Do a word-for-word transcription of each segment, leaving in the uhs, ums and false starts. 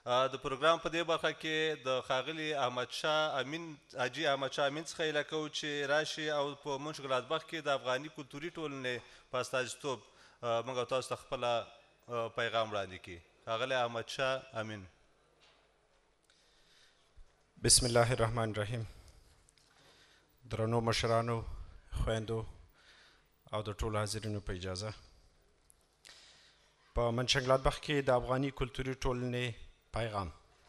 د پروګرام په دې برخه کې د ښاغلي احمدشاه امین حاجي احمدشاه امین څخه هیله کوو چې راشي او په منشګ گلادبخ کې د افغاني کلتوري ټولنې په استازیتوب موږ او تاسو ته خپله پیغام وړاندې کړي. ښاغلی احمدشاه امین. بسم الله الرحمن الرحیم. درنو مشرانو، خویندو او د ټولو حاضرینو په اجازه، په منشنګ گلادبخ کې د افغاني کلتوري ټولنې پیغام.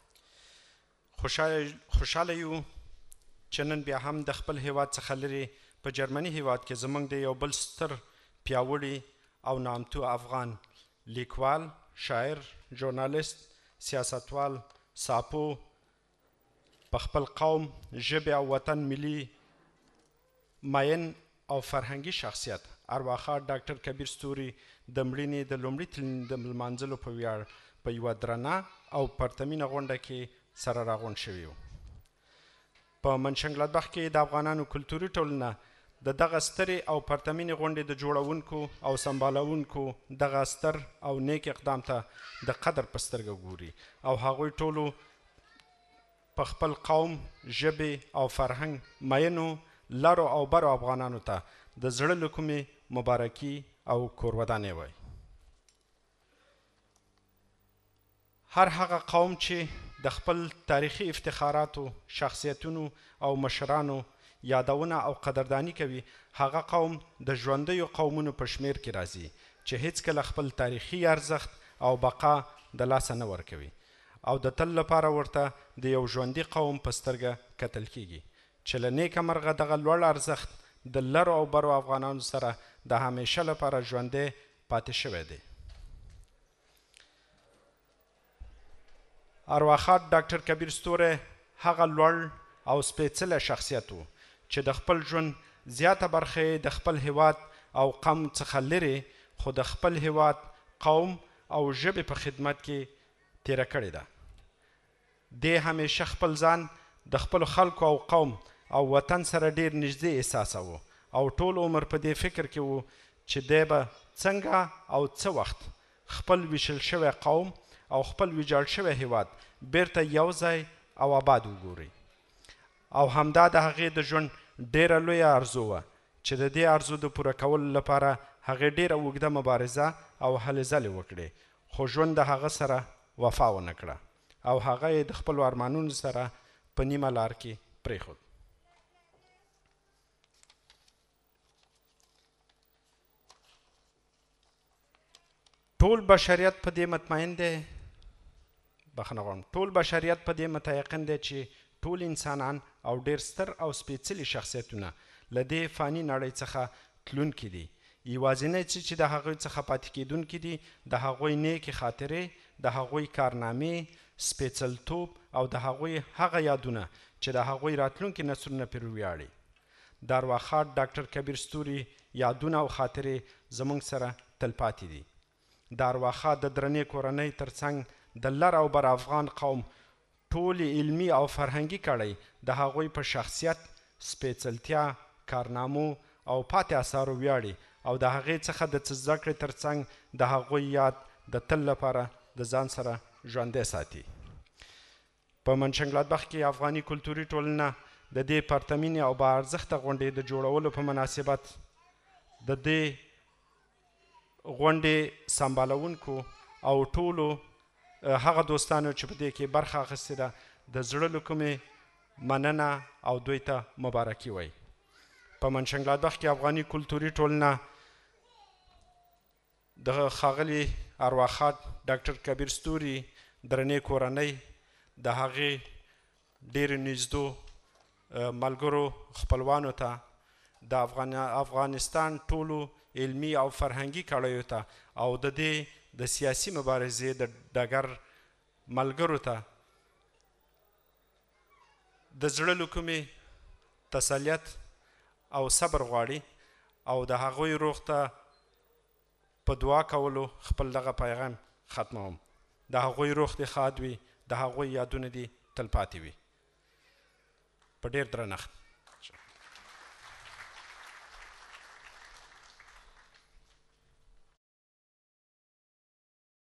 خوشحاله یو چې نن بیا هم د خپل هیواد څخه لرې په جرمني هیواد کې زموږ د یو بل ستر پیاوړي او نامتو افغان لیکوال، شاعر، ژورنالیست، سیاستوال، ساپو په خپل قوم، ژبې او وطن ملي ماین او فرهنګي شخصیت ارواښاد ډاکټر کبیر ستوري د مړینې د لومړي تلین د لمانځلو په ویاړ په یوه درنه او پرتمینه غونډه کې سره راغونډ شوي وو. په منشنګ گلادبخ کې د افغانانو کلتوري ټولنه د دغه سترې او پرتمینې غونډې د جوړونکو او سمبالونکو دغه ستر او نیک اقدام ته د قدر په سترګه ګوري او هغوی ټولو په خپل قوم، ژبې او فرهنګ مینو لرو او برو افغانانو ته د زړه له کومې مبارکي او کورودانې وایي. هر هغه قوم چې د خپل تاریخي افتخاراتو، شخصیتونو او مشرانو یادونه او قدردانی کوي، هغه قوم د ژوندیو قومونو په شمیر کې راځي چې هیڅکله خپل تاریخي ارزښت او بقا د لاسه نه ورکوي او د تل لپاره ورته د یو ژوندي قوم په سترګه کتل کیږي چې له نیکه مرغه دغه لوړ ارزښت د لرو او برو افغانانو سره د همیشه لپاره ژوندی پاتې شوی دی. ارواښاد ډاکټر کبیر ستوری هغه لوړ او سپېڅلی شخصیت و چې د خپل ژوند زیاته برخه یې د خپل هیواد او قوم څخه لرې خو د خپل هیواد، قوم او ژبې په خدمت کې تیره کړې ده. دی همیشه خپل ځان د خپلو خلکو او قوم او وطن سره ډیر نږدې احساساوه او ټول عمر په دې فکر کې و چې دی به څنګه او څه وخت خپل ویشل شوی قوم او خپل ویجاړ شوی هیواد بیرته یو ځای او آباد وګوري. او همدا د هغې د ژوند ډیره لویه ارزو وه چې د دې ارزو د پوره کولو لپاره هغې ډیره اوږده مبارزه او هلې ځلې وکړې، خو ژوند د هغه سره وفا ونه کړه او هغه یې د خپلو ارمانونو سره په نیمه لار کې پرېښود. ټول بشریت په دې مطمئن دی بخښنه غواړم ټول بشریت په دې متیقن دی چې ټول انسانان او ډیر ستر او سپېڅلي شخصیتونه له دې فاني نړۍ څخه تلونکي دي. یوازینی څه چې د هغوی څخه پاتې کیدونکي دي د هغوی نیکې خاطرې، د هغوی کارنامې، سپېڅلتوب او د هغوی هغه یادونه چې د هغوی راتلونکي نسلونه پرې ویاړي. د ارواښاد ډاکټر کبیر ستوري یادونه او خاطرې زموږ سره تلپاتې دي. د ارواښاد د درنې کورنۍ ترڅنګ د لر او بر افغان قوم ټولې علمي او فرهنګي کړۍ د هغوی په شخصیت، سپېڅلتیا، کارنامو او پاتې اثارو ویاړي او د هغې څخه د څه زده کړې ترڅنګ د هغوی یاد د تل لپاره د ځان سره ژوندی ساتي. په منشنګ گلادبخ کې افغاني کلتوري ټولنه د دې پرتمینې او با ارزښته غونډې د جوړولو په مناسبت د دې غونډې سمبالونکو او ټولو هغه دوستانو چې په دې کې برخه اخیستې ده د زړه له کومې مننه او دوی ته مبارکي وایي. په منشنګ گلادبخ کې افغاني کلتوري ټولنه د ښاغلي ارواښاد ډاکټر کبیر ستوري درنې کورنۍ، د هغې ډېرو نږدو ملګرو خپلوانو ته، د افغانستان ټولو علمي او فرهنګي کړیو ته او د دې د سیاسي مبارزې د ډګر ملګرو ته د زړه له کومې تسلیت او صبر غواړي او د هغوی روغ ته په دعا کولو خپل دغه پیغام ختموم. د هغوی روغ دې ښاد وي، د هغوی یادونه دې تلپاتې وي. په ډېر درنښت.